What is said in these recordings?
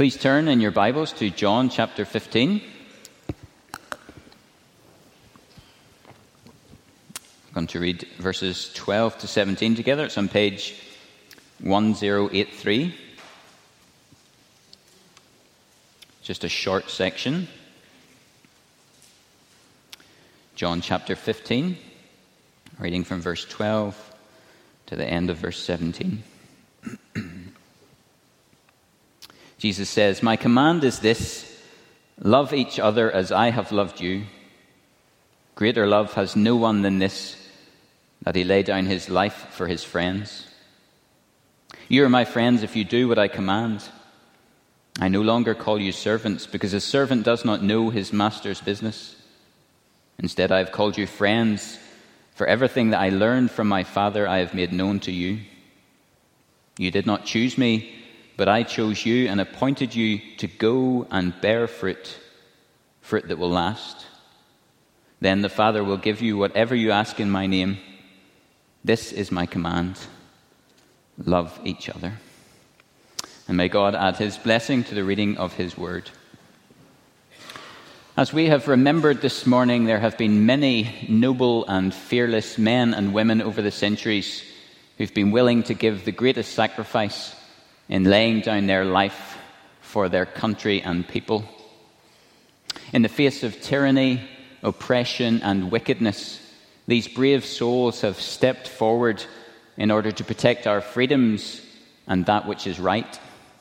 Please turn in your Bibles to John chapter 15. I'm going to read verses 12 to 17 together. It's on page 1083. Just a short section. John chapter 15, reading from verse 12 to the end of verse 17. Jesus says, "My command is this, love each other as I have loved you. Greater love has no one than this, that he lay down his life for his friends. You are my friends if you do what I command. I no longer call you servants, because a servant does not know his master's business. Instead, I have called you friends, for everything that I learned from my Father I have made known to you. You did not choose me, but I chose you and appointed you to go and bear fruit that will last. Then the Father will give you whatever you ask in my name. This is my command, love each other." And may God add his blessing to the reading of his word. As we have remembered this morning, there have been many noble and fearless men and women over the centuries who've been willing to give the greatest sacrifice in laying down their life for their country and people. In the face of tyranny, oppression, and wickedness, these brave souls have stepped forward in order to protect our freedoms and that which is right.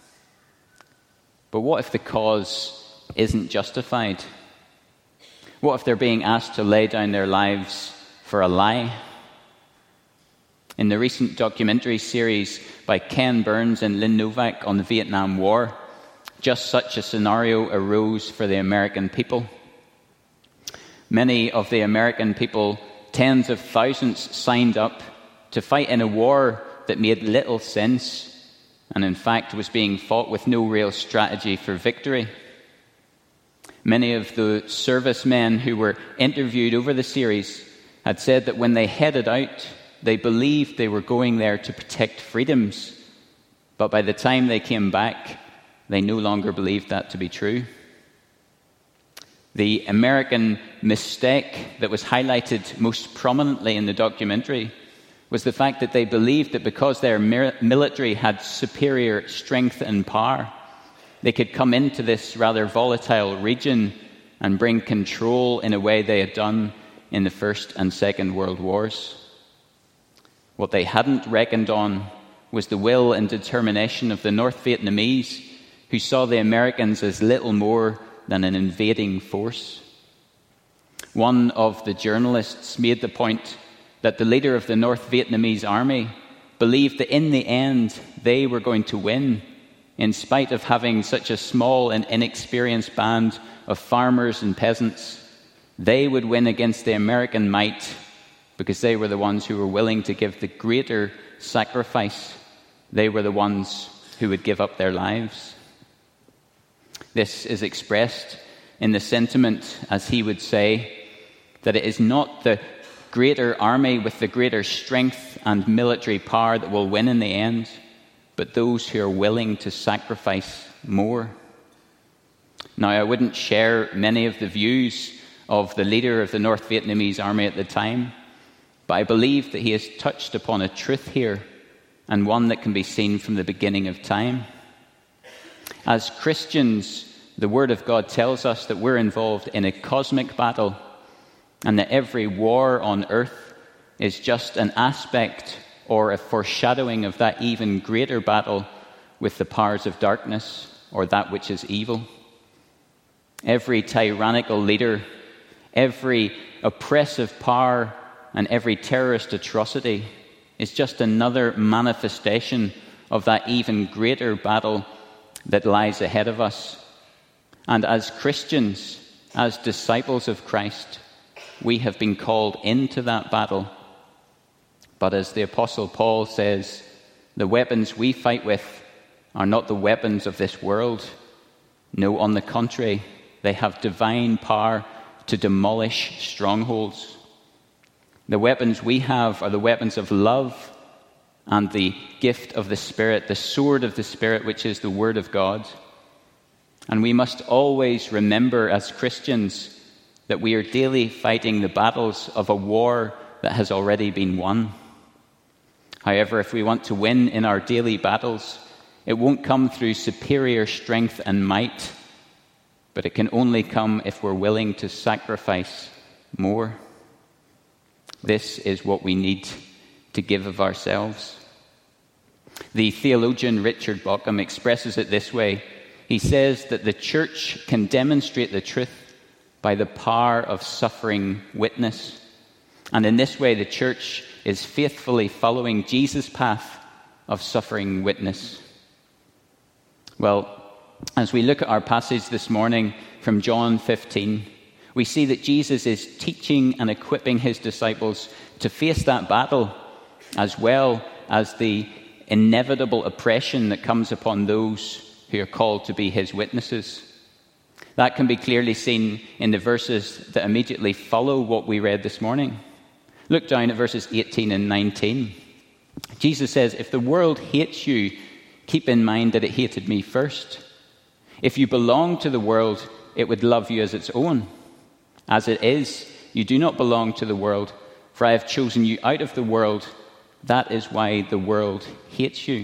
But what if the cause isn't justified? What if they're being asked to lay down their lives for a lie? In the recent documentary series by Ken Burns and Lynn Novak on the Vietnam War, just such a scenario arose for the American people. Many of the American people, tens of thousands, signed up to fight in a war that made little sense and in fact was being fought with no real strategy for victory. Many of the servicemen who were interviewed over the series had said that when they headed out, they believed they were going there to protect freedoms, but by the time they came back, they no longer believed that to be true. The American mistake that was highlighted most prominently in the documentary was the fact that they believed that because their military had superior strength and power, they could come into this rather volatile region and bring control in a way they had done in the First and Second World Wars. What they hadn't reckoned on was the will and determination of the North Vietnamese, who saw the Americans as little more than an invading force. One of the journalists made the point that the leader of the North Vietnamese army believed that in the end they were going to win, in spite of having such a small and inexperienced band of farmers and peasants. They would win against the American might because they were the ones who were willing to give the greater sacrifice. They were the ones who would give up their lives. This is expressed in the sentiment, as he would say, that it is not the greater army with the greater strength and military power that will win in the end, but those who are willing to sacrifice more. Now, I wouldn't share many of the views of the leader of the North Vietnamese army at the time, but I believe that he has touched upon a truth here, and one that can be seen from the beginning of time. As Christians, the Word of God tells us that we're involved in a cosmic battle, and that every war on earth is just an aspect or a foreshadowing of that even greater battle with the powers of darkness, or that which is evil. Every tyrannical leader, every oppressive power, and every terrorist atrocity is just another manifestation of that even greater battle that lies ahead of us. And as Christians, as disciples of Christ, we have been called into that battle. But as the Apostle Paul says, the weapons we fight with are not the weapons of this world. No, on the contrary, they have divine power to demolish strongholds. The weapons we have are the weapons of love and the gift of the Spirit, the sword of the Spirit, which is the Word of God. And we must always remember as Christians that we are daily fighting the battles of a war that has already been won. However, if we want to win in our daily battles, it won't come through superior strength and might, but it can only come if we're willing to sacrifice more. This is what we need to give of ourselves. The theologian Richard Bauckham expresses it this way. He says that the church can demonstrate the truth by the power of suffering witness. And in this way, the church is faithfully following Jesus' path of suffering witness. Well, as we look at our passage this morning from John 15, we see that Jesus is teaching and equipping his disciples to face that battle, as well as the inevitable oppression that comes upon those who are called to be his witnesses. That can be clearly seen in the verses that immediately follow what we read this morning. Look down at verses 18 and 19. Jesus says, "If the world hates you, keep in mind that it hated me first. If you belong to the world, it would love you as its own. As it is, you do not belong to the world, for I have chosen you out of the world. That is why the world hates you."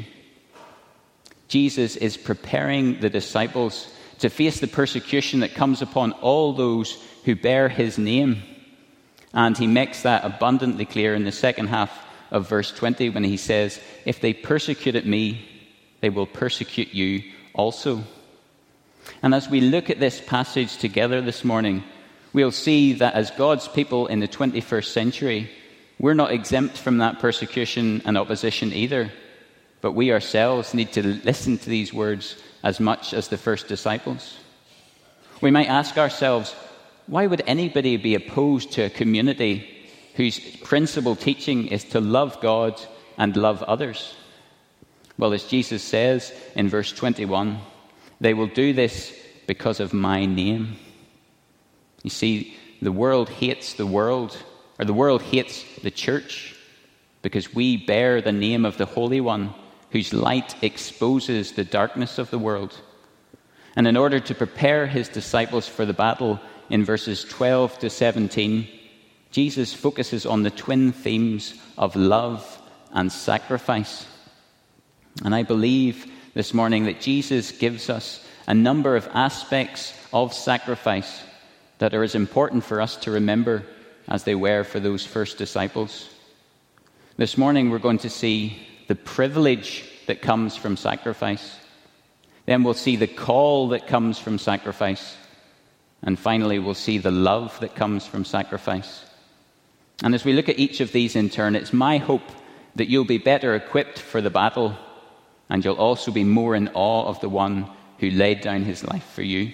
Jesus is preparing the disciples to face the persecution that comes upon all those who bear his name. And he makes that abundantly clear in the second half of verse 20 when he says, "If they persecuted me, they will persecute you also." And as we look at this passage together this morning, we'll see that as God's people in the 21st century, we're not exempt from that persecution and opposition either. But we ourselves need to listen to these words as much as the first disciples. We might ask ourselves, why would anybody be opposed to a community whose principal teaching is to love God and love others? Well, as Jesus says in verse 21, they will do this because of my name. You see, the world hates the world, or the world hates the church, because we bear the name of the Holy One, whose light exposes the darkness of the world. And in order to prepare his disciples for the battle, in verses 12 to 17, Jesus focuses on the twin themes of love and sacrifice. And I believe this morning that Jesus gives us a number of aspects of sacrifice that are as important for us to remember as they were for those first disciples. This morning we're going to see the privilege that comes from sacrifice. Then we'll see the call that comes from sacrifice. And finally, we'll see the love that comes from sacrifice. And as we look at each of these in turn, it's my hope that you'll be better equipped for the battle, and you'll also be more in awe of the one who laid down his life for you.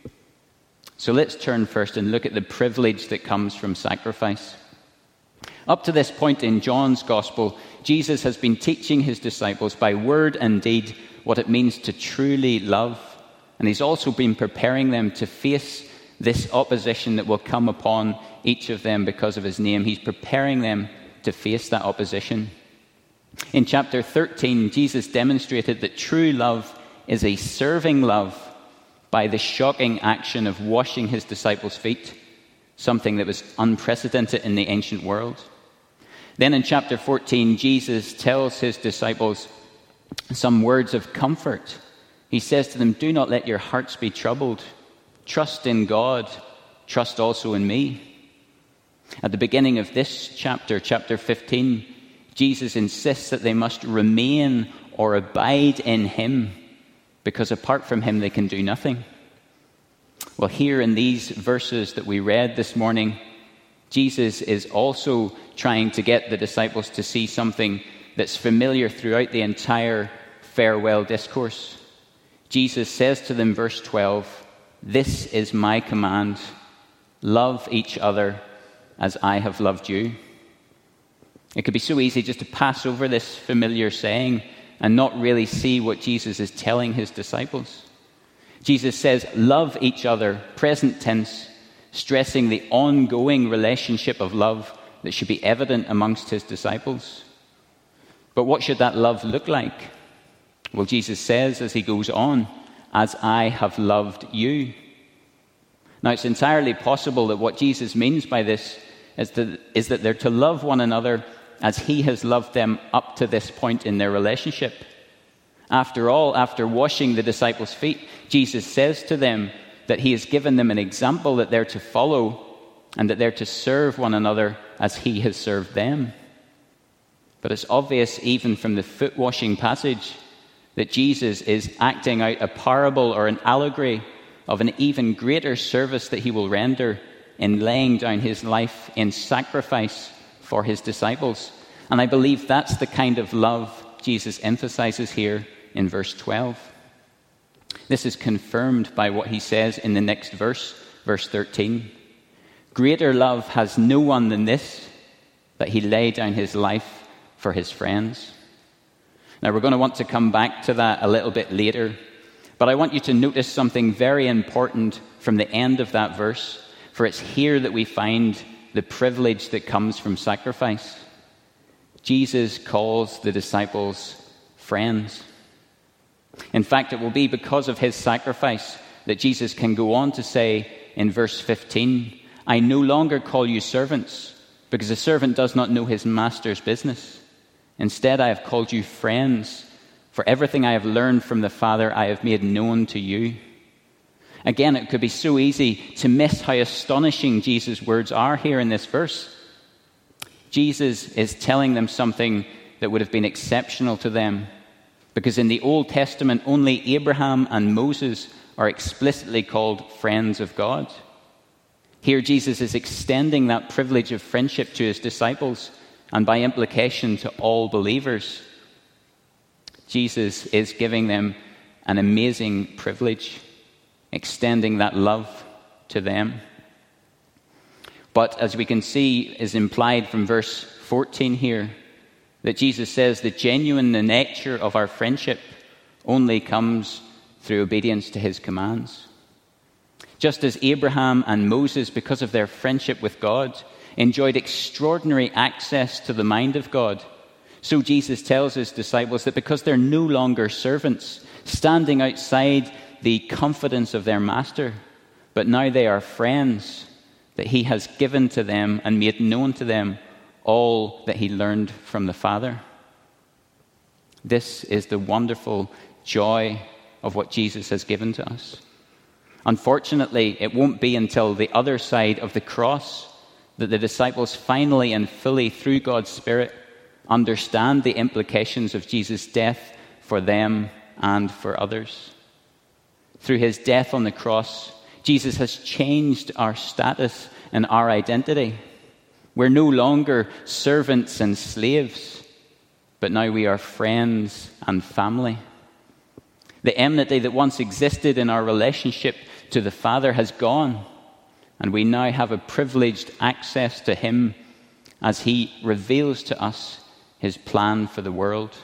So let's turn first and look at the privilege that comes from sacrifice. Up to this point in John's Gospel, Jesus has been teaching his disciples by word and deed what it means to truly love. And he's also been preparing them to face this opposition that will come upon each of them because of his name. He's preparing them to face that opposition. In chapter 13, Jesus demonstrated that true love is a serving love by the shocking action of washing his disciples' feet, something that was unprecedented in the ancient world. Then in chapter 14, Jesus tells his disciples some words of comfort. He says to them, "Do not let your hearts be troubled. Trust in God. Trust also in me." At the beginning of this chapter, chapter 15, Jesus insists that they must remain or abide in him, because apart from him they can do nothing. Well, here in these verses that we read this morning, Jesus is also trying to get the disciples to see something that's familiar throughout the entire farewell discourse. Jesus says to them, verse 12, "This is my command, love each other as I have loved you." It could be so easy just to pass over this familiar saying and not really see what Jesus is telling his disciples. Jesus says, love each other, present tense, stressing the ongoing relationship of love that should be evident amongst his disciples. But what should that love look like? Well, Jesus says as he goes on, as I have loved you. Now, it's entirely possible that what Jesus means by this is that they're to love one another as he has loved them up to this point in their relationship. After all, after washing the disciples' feet, Jesus says to them that he has given them an example that they're to follow and that they're to serve one another as he has served them. But it's obvious even from the foot-washing passage that Jesus is acting out a parable or an allegory of an even greater service that he will render in laying down his life in sacrifice for his disciples. And I believe that's the kind of love Jesus emphasizes here in verse 12. This is confirmed by what he says in the next verse, verse 13. Greater love has no one than this, that he lay down his life for his friends. Now, we're going to want to come back to that a little bit later, but I want you to notice something very important from the end of that verse, for it's here that we find the privilege that comes from sacrifice. Jesus calls the disciples friends. In fact, it will be because of his sacrifice that Jesus can go on to say in verse 15, I no longer call you servants, because a servant does not know his master's business. Instead, I have called you friends, for everything I have learned from the Father I have made known to you. Again, it could be so easy to miss how astonishing Jesus' words are here in this verse. Jesus is telling them something that would have been exceptional to them, because in the Old Testament, only Abraham and Moses are explicitly called friends of God. Here, Jesus is extending that privilege of friendship to his disciples, and by implication to all believers. Jesus is giving them an amazing privilege, extending that love to them. But as we can see is implied from verse 14 here, that Jesus says the genuine nature of our friendship only comes through obedience to his commands. Just as Abraham and Moses, because of their friendship with God, enjoyed extraordinary access to the mind of God, so Jesus tells his disciples that because they're no longer servants, standing outside the confidence of their master, but now they are friends, that he has given to them and made known to them all that he learned from the Father. This is the wonderful joy of what Jesus has given to us. Unfortunately, it won't be until the other side of the cross that the disciples finally and fully, through God's Spirit, understand the implications of Jesus' death for them and for others. Through his death on the cross, Jesus has changed our status and our identity. We're no longer servants and slaves, but now we are friends and family. The enmity that once existed in our relationship to the Father has gone, and we now have a privileged access to him as he reveals to us his plan for the world.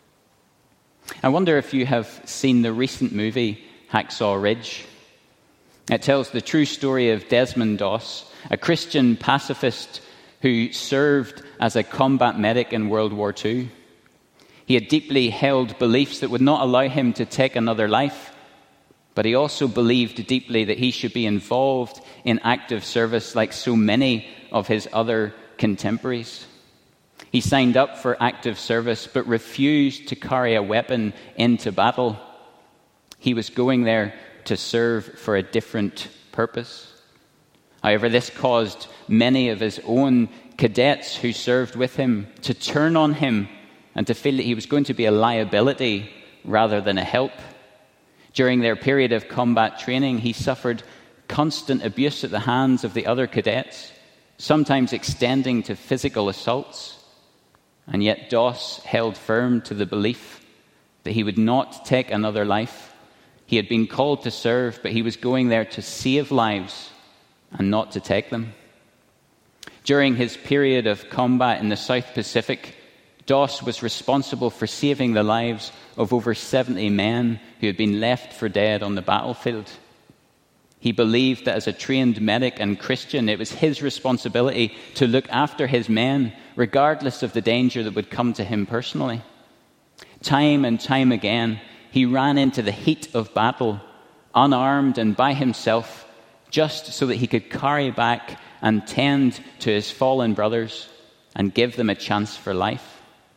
I wonder if you have seen the recent movie Hacksaw Ridge. It tells the true story of Desmond Doss, a Christian pacifist who served as a combat medic in World War II. He had deeply held beliefs that would not allow him to take another life, but he also believed deeply that he should be involved in active service like so many of his other contemporaries. He signed up for active service but refused to carry a weapon into battle. He was going there to serve for a different purpose. However, this caused many of his own cadets who served with him to turn on him and to feel that he was going to be a liability rather than a help. During their period of combat training, he suffered constant abuse at the hands of the other cadets, sometimes extending to physical assaults. And yet Doss held firm to the belief that he would not take another life. He had been called to serve, but he was going there to save lives and not to take them. During his period of combat in the South Pacific, Doss was responsible for saving the lives of over 70 men who had been left for dead on the battlefield. He believed that as a trained medic and Christian, it was his responsibility to look after his men, regardless of the danger that would come to him personally. Time and time again, he ran into the heat of battle, unarmed and by himself, just so that he could carry back and tend to his fallen brothers and give them a chance for life.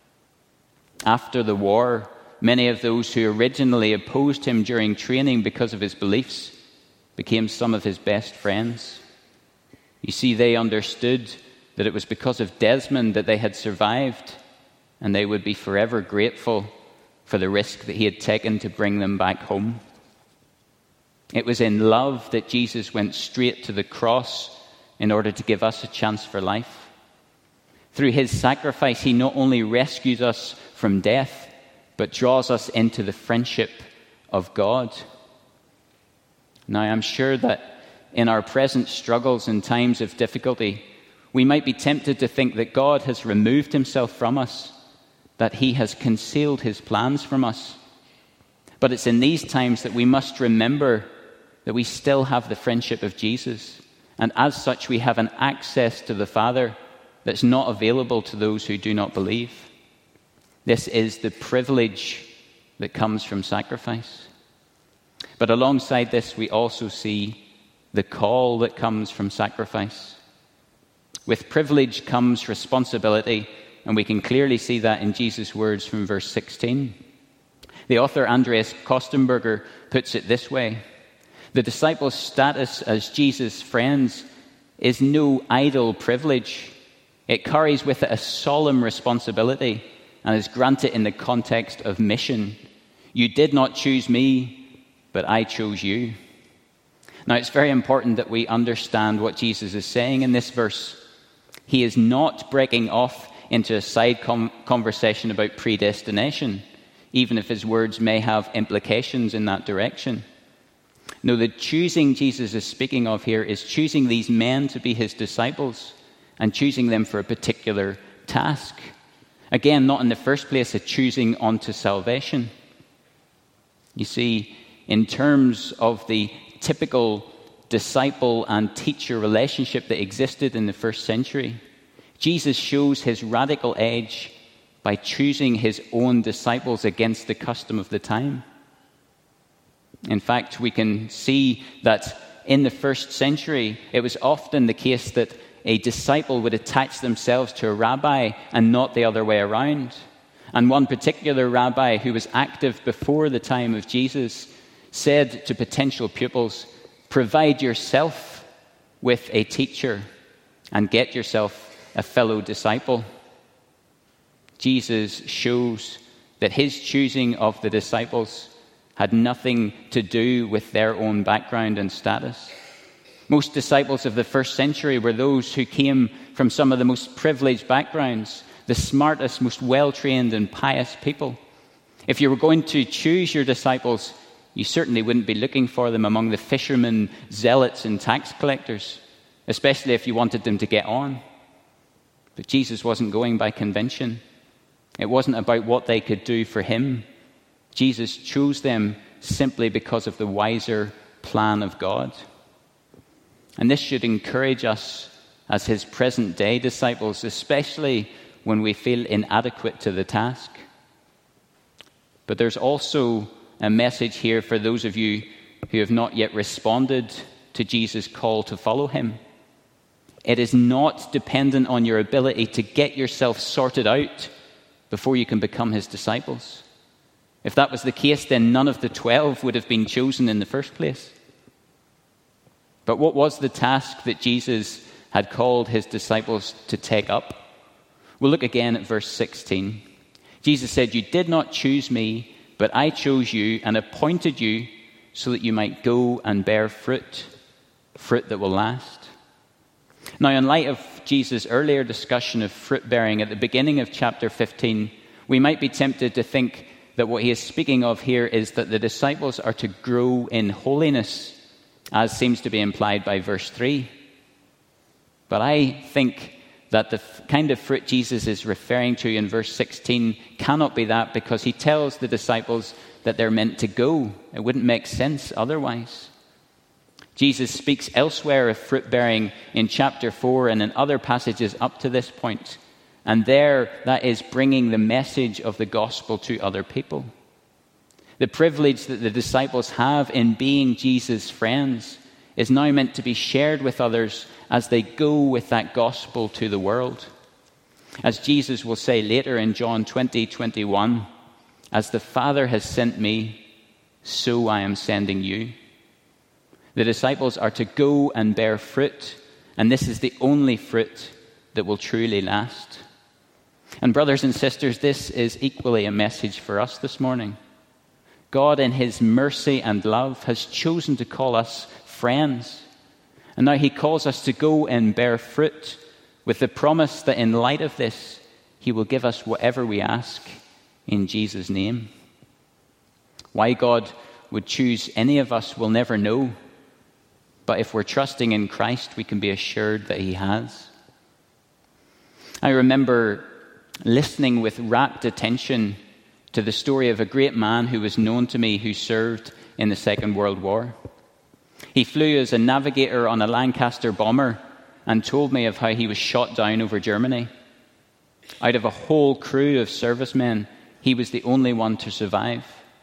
After the war, many of those who originally opposed him during training because of his beliefs became some of his best friends. You see, they understood that it was because of Desmond that they had survived, and they would be forever grateful for the risk that he had taken to bring them back home. It was in love that Jesus went straight to the cross in order to give us a chance for life. Through his sacrifice, he not only rescues us from death, but draws us into the friendship of God. Now, I'm sure that in our present struggles and times of difficulty, we might be tempted to think that God has removed himself from us, that he has concealed his plans from us. But it's in these times that we must remember that we still have the friendship of Jesus, and as such we have an access to the Father that's not available to those who do not believe. This is the privilege that comes from sacrifice. But alongside this, we also see the call that comes from sacrifice. With privilege comes responsibility, and we can clearly see that in Jesus' words from verse 16. The author Andreas Kostenberger puts it this way: the disciples' status as Jesus' friends is no idle privilege. It carries with it a solemn responsibility and is granted in the context of mission. You did not choose me, but I chose you. Now, it's very important that we understand what Jesus is saying in this verse. He is not breaking off into a side conversation about predestination, even if his words may have implications in that direction. No, the choosing Jesus is speaking of here is choosing these men to be his disciples and choosing them for a particular task. Again, not in the first place a choosing unto salvation. You see, in terms of the typical disciple and teacher relationship that existed in the first century, Jesus shows his radical edge by choosing his own disciples against the custom of the time. In fact, we can see that in the first century, it was often the case that a disciple would attach themselves to a rabbi and not the other way around. And one particular rabbi who was active before the time of Jesus said to potential pupils, "Provide yourself with a teacher and get yourself a fellow disciple." Jesus shows that his choosing of the disciples had nothing to do with their own background and status. Most disciples of the first century were those who came from some of the most privileged backgrounds, the smartest, most well-trained and pious people. If you were going to choose your disciples, you certainly wouldn't be looking for them among the fishermen, zealots and tax collectors, especially if you wanted them to get on. But Jesus wasn't going by convention. It wasn't about what they could do for him. Jesus chose them simply because of the wiser plan of God. And this should encourage us as his present-day disciples, especially when we feel inadequate to the task. But there's also a message here for those of you who have not yet responded to Jesus' call to follow him. It is not dependent on your ability to get yourself sorted out before you can become his disciples. If that was the case, then none of the 12 would have been chosen in the first place. But what was the task that Jesus had called his disciples to take up? We'll look again at verse 16. Jesus said, "You did not choose me, but I chose you and appointed you so that you might go and bear fruit, fruit that will last." Now, in light of Jesus' earlier discussion of fruit bearing at the beginning of chapter 15, we might be tempted to think that what he is speaking of here is that the disciples are to grow in holiness, as seems to be implied by verse 3. But I think that the kind of fruit Jesus is referring to in verse 16 cannot be that, because he tells the disciples that they're meant to go. It wouldn't make sense otherwise. Jesus speaks elsewhere of fruit bearing in chapter 4 and in other passages up to this point. And there, that is bringing the message of the gospel to other people. The privilege that the disciples have in being Jesus' friends is now meant to be shared with others as they go with that gospel to the world. As Jesus will say later in John 20:21, "As the Father has sent me, so I am sending you." The disciples are to go and bear fruit, and this is the only fruit that will truly last. And brothers and sisters, this is equally a message for us this morning. God, in his mercy and love, has chosen to call us friends. And now he calls us to go and bear fruit with the promise that in light of this, he will give us whatever we ask in Jesus' name. Why God would choose any of us, we'll never know. But if we're trusting in Christ, we can be assured that he has. I remember listening with rapt attention to the story of a great man who was known to me who served in the Second World War. He flew as a navigator on a Lancaster bomber and told me of how he was shot down over Germany. Out of a whole crew of servicemen, he was the only one to survive.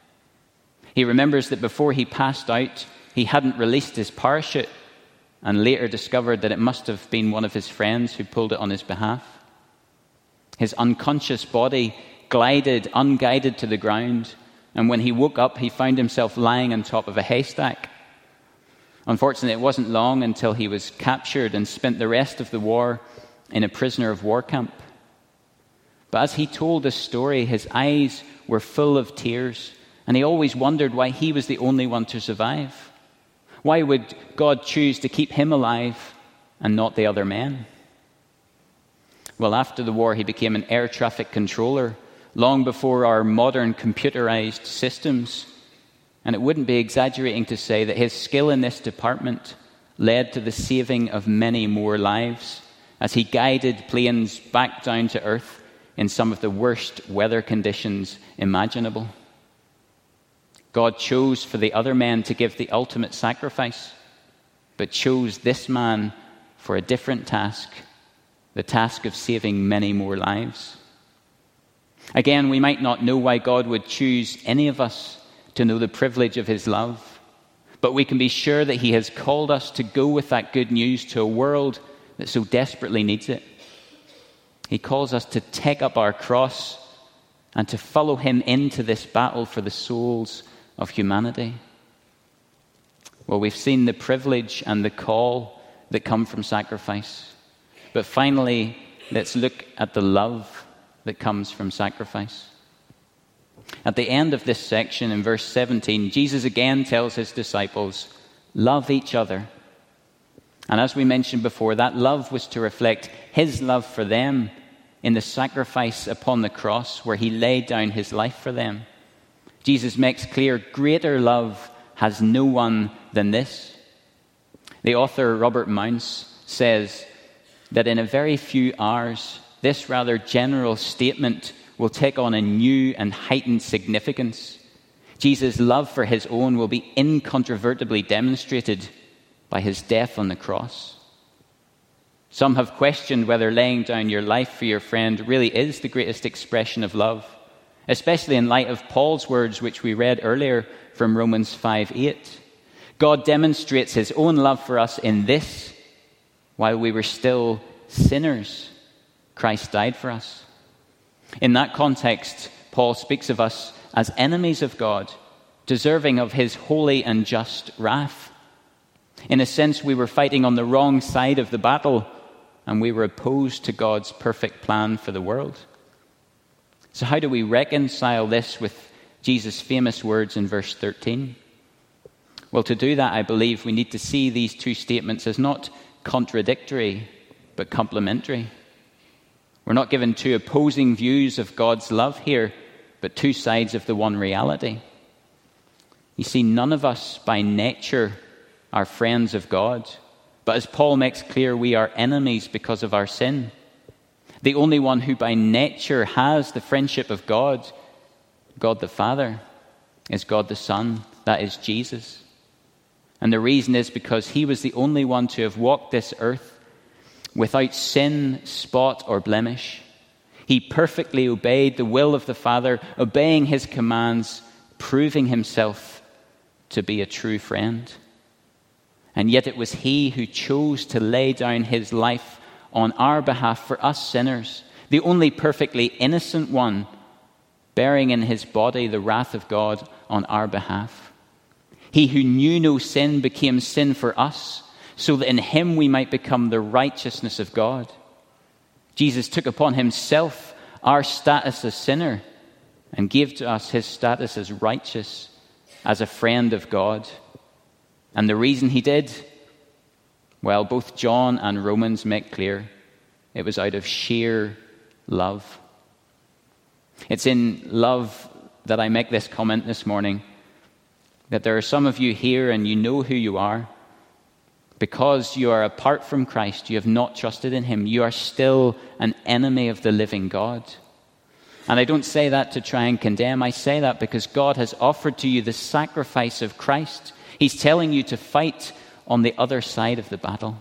He remembers that before he passed out, he hadn't released his parachute and later discovered that it must have been one of his friends who pulled it on his behalf. His unconscious body glided unguided to the ground, and when he woke up, he found himself lying on top of a haystack. Unfortunately, it wasn't long until he was captured and spent the rest of the war in a prisoner of war camp. But as he told this story, his eyes were full of tears, and he always wondered why he was the only one to survive. Why would God choose to keep him alive and not the other men? Well, after the war, he became an air traffic controller, long before our modern computerized systems. And it wouldn't be exaggerating to say that his skill in this department led to the saving of many more lives as he guided planes back down to earth in some of the worst weather conditions imaginable. God chose for the other men to give the ultimate sacrifice, but chose this man for a different task, the task of saving many more lives. Again, we might not know why God would choose any of us to know the privilege of his love, but we can be sure that he has called us to go with that good news to a world that so desperately needs it. He calls us to take up our cross and to follow him into this battle for the souls of humanity. Well, we've seen the privilege and the call that come from sacrifice. But finally, let's look at the love that comes from sacrifice. At the end of this section, in verse 17, Jesus again tells his disciples, love each other. And as we mentioned before, that love was to reflect his love for them in the sacrifice upon the cross where he laid down his life for them. Jesus makes clear, greater love has no one than this. The author Robert Mounce says that in a very few hours, this rather general statement will take on a new and heightened significance. Jesus' love for his own will be incontrovertibly demonstrated by his death on the cross. Some have questioned whether laying down your life for your friend really is the greatest expression of love, especially in light of Paul's words, which we read earlier from Romans 5:8. God demonstrates his own love for us in this: while we were still sinners, Christ died for us. In that context, Paul speaks of us as enemies of God, deserving of his holy and just wrath. In a sense, we were fighting on the wrong side of the battle, and we were opposed to God's perfect plan for the world. So how do we reconcile this with Jesus' famous words in verse 13? Well, to do that, I believe we need to see these two statements as not contradictory, but complementary. We're not given two opposing views of God's love here, but two sides of the one reality. You see, none of us by nature are friends of God, but as Paul makes clear, we are enemies because of our sin. The only one who by nature has the friendship of God, God the Father, is God the Son, that is Jesus. And the reason is because he was the only one to have walked this earth without sin, spot, or blemish. He perfectly obeyed the will of the Father, obeying his commands, proving himself to be a true friend. And yet it was he who chose to lay down his life on our behalf for us sinners, the only perfectly innocent one, bearing in his body the wrath of God on our behalf. He who knew no sin became sin for us, so that in him we might become the righteousness of God. Jesus took upon himself our status as sinner and gave to us his status as righteous, as a friend of God. And the reason he did, well, both John and Romans make clear, it was out of sheer love. It's in love that I make this comment this morning, that there are some of you here and you know who you are. Because you are apart from Christ, you have not trusted in him. You are still an enemy of the living God. And I don't say that to try and condemn. I say that because God has offered to you the sacrifice of Christ. He's telling you to fight on the other side of the battle.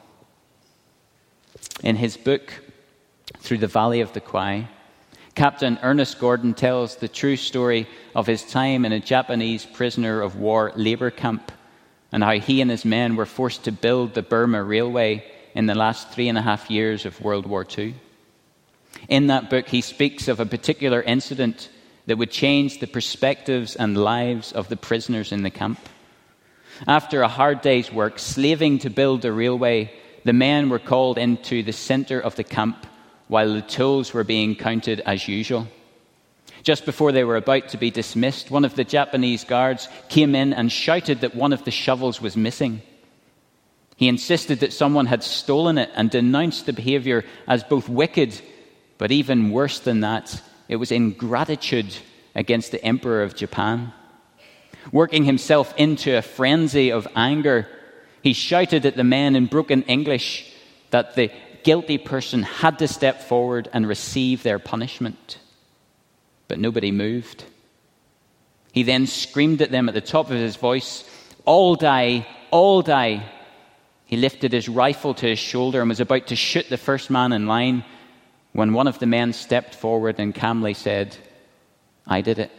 In his book, Through the Valley of the Kwai, Captain Ernest Gordon tells the true story of his time in a Japanese prisoner of war labor camp, and how he and his men were forced to build the Burma Railway in the last 3.5 years of World War II. In that book, he speaks of a particular incident that would change the perspectives and lives of the prisoners in the camp. After a hard day's work, slaving to build the railway, the men were called into the center of the camp while the tools were being counted as usual. Just before they were about to be dismissed, one of the Japanese guards came in and shouted that one of the shovels was missing. He insisted that someone had stolen it and denounced the behavior as both wicked, but even worse than that, it was ingratitude against the Emperor of Japan. Working himself into a frenzy of anger, he shouted at the men in broken English that the guilty person had to step forward and receive their punishment. But nobody moved. He then screamed at them at the top of his voice, "All die, all die." He lifted his rifle to his shoulder and was about to shoot the first man in line when one of the men stepped forward and calmly said, "I did it."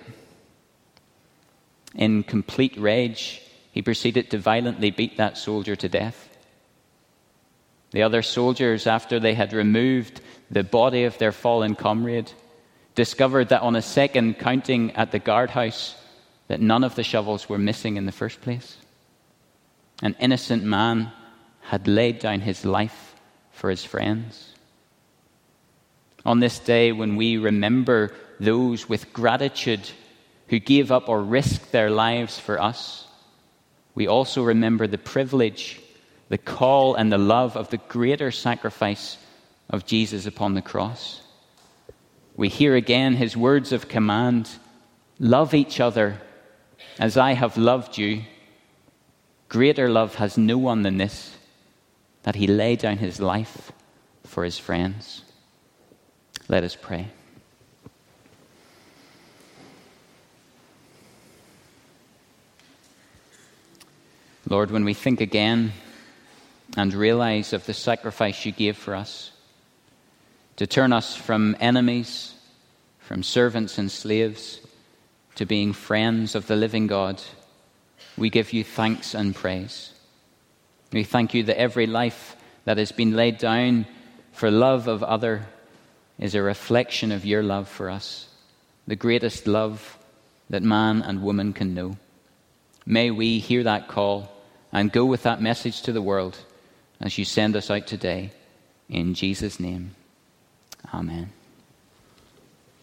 In complete rage, he proceeded to violently beat that soldier to death. The other soldiers, after they had removed the body of their fallen comrade, discovered that on a second counting at the guardhouse, that none of the shovels were missing in the first place. An innocent man had laid down his life for his friends. On this day, when we remember those with gratitude who gave up or risked their lives for us, we also remember the privilege, the call, and the love of the greater sacrifice of Jesus upon the cross. We hear again his words of command, "Love each other as I have loved you." Greater love has no one than this, that he laid down his life for his friends. Let us pray. Lord, when we think again and realize of the sacrifice you gave for us, to turn us from enemies, from servants and slaves, to being friends of the living God, we give you thanks and praise. We thank you that every life that has been laid down for love of other is a reflection of your love for us, the greatest love that man and woman can know. May we hear that call and go with that message to the world as you send us out today. In Jesus' name. Amen.